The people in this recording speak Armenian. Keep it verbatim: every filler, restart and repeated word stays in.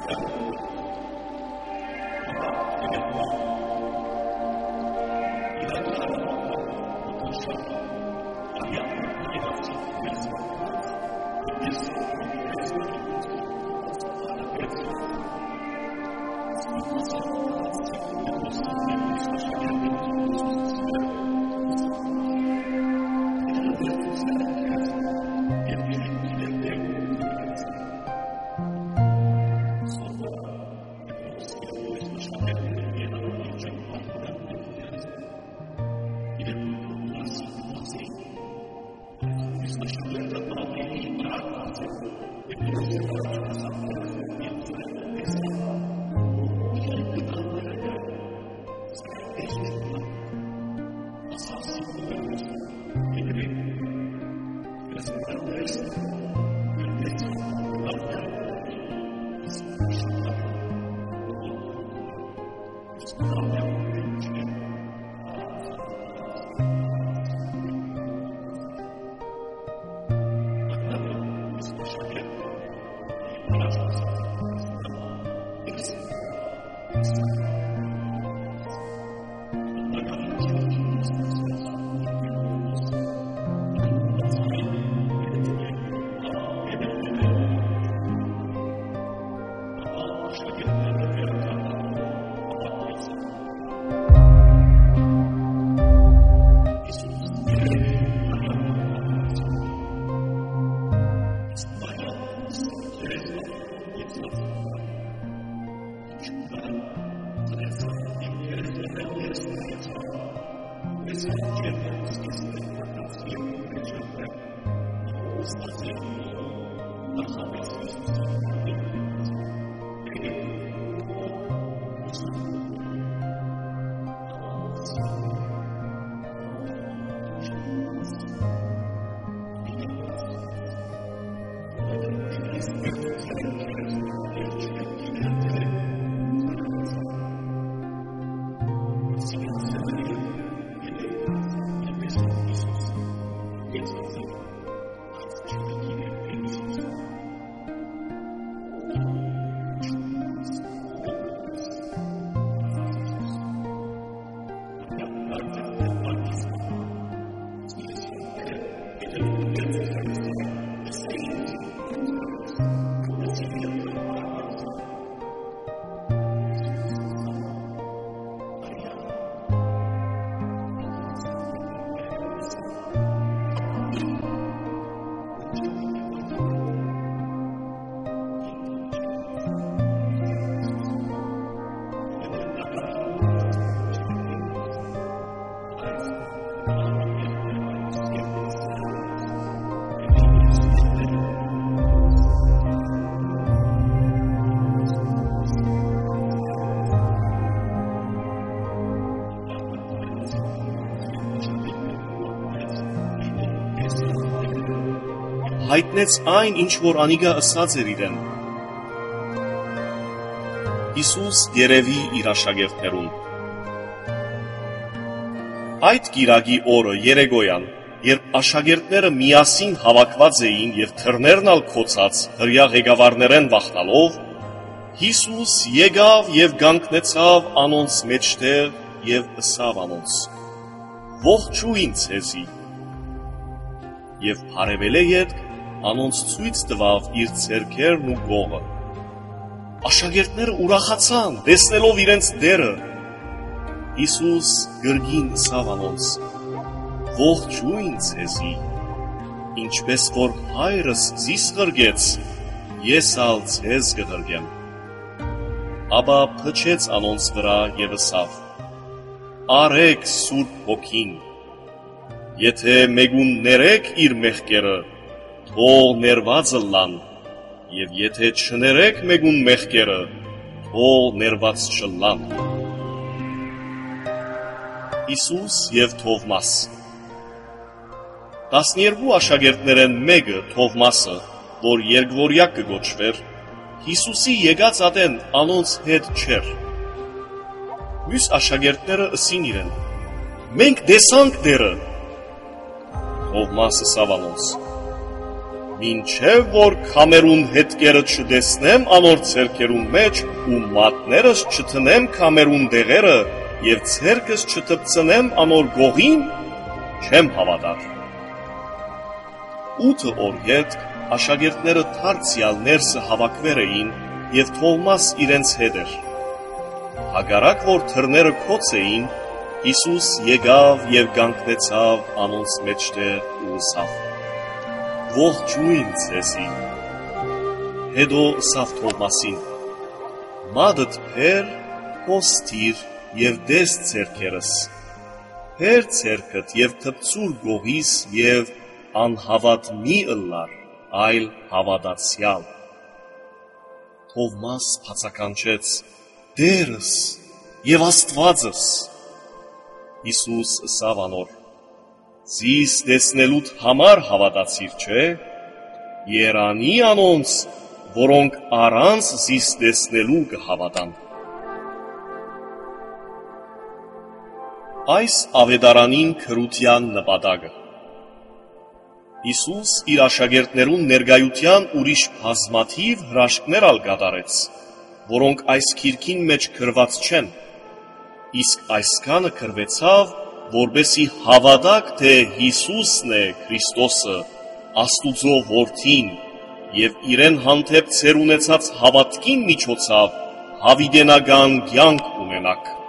Հայտնեց այն, ինչ որ անիգա ըսած էր իրեն։ Հիսուս երևի իր աշակերտներուն։ Այդ կիրակի օրը երեգոյան, երբ աշակերտները միասին հավաքված էին եւ թռներն ալ քոցած հրյա ղեկավարներեն վախնալով, Հիսուս եկավ եւ գանգնեցավ անոնց մեջտեղ եւ ըսավ անոնց. «Ողջույն ցեզի»։ Եվ հարևել է ետք անոնց ցույց տվավ իր ձեռքերն ու գողը։ Աշակերտները ուրախացան, տեսնելով իրենց դերը։ Հիսուս գրգին ըսավ անոնց. «Ողջույն ցեզի, ինչպես որ հայրս զիս ղրգեց, ես ալ ցեզ կղրգեմ»։ Ապա փչեց անոնց վրա եւ ըսավ. «Արեք Սուրբ Հոգին, եթե մեկուն ներեք իր մեղքերը, թող ներվածը լան, եւ եթե չներեք մեկուն մեղքերը, թող ներված չլան»։ Հիսուս եւ Թովմաս։ Տասներկու աշակերտներեն մեկը Թովմասը, որ երկվորյակ կգոչվեր, Հիսուսի եկած ատեն անոնց հետ չէր։ Մյուս աշակերտները ըսին իրեն. «Մենք տեսանք դերը»։ Թովմաս ըսավ անոնց. մինչև որ քամերուն հետքերը չտեսնեմ անոր ցերկերուն մեջ ու մատներս չտնեմ քամերուն դեղերը եւ ցերկս չտպցնեմ անոր գողին, չեմ հավատար։ Ութը օր յետք աշակերտները թարցյալ ներսը հավաքվեր էին եւ Թովմաս իրենց հետ էր։ Հագարակ որ թռները քոց էին, Հիսուս եկավ եւ կանգնեցավ անոնց մեջտեղ ու ասավ. «Ողջույն ձեզի»։ Հետո ասավ Թովմասին. «Մատդ փեր, հոստիր եւ դես ցերկերս, փեր ցերկդ եւ թպցուր գողիս եւ անհավատ մի ըլլար, այլ հավատացյալ»։ Թովմաս բացականչեց. «Տերս եւ Աստվածս»։ Հիսուս ըսավ անոր. «Զիս տեսնելուդ համար հավատացիր, չէ՞։ Երանի անոնց, որոնք առանց զիս տեսնելու կհավատան»։ Այս ավետարանին քրության նպատակը։ Հիսուս իր աշակերտներուն ներկայության ուրիշ բազմաթիվ հրաշքներ ալ կատարեց, որոնք այս գիրքին մեջ գրված չեն, իսկ այսքանը գրվեցավ, որպեսզի հավատաք, թե Հիսուսն է Քրիստոսը, Աստուծո Որդին, եւ իրեն հանդեպ ձեր ունեցած հավատքին միջոցով հավիտենական կյանք ունենաք։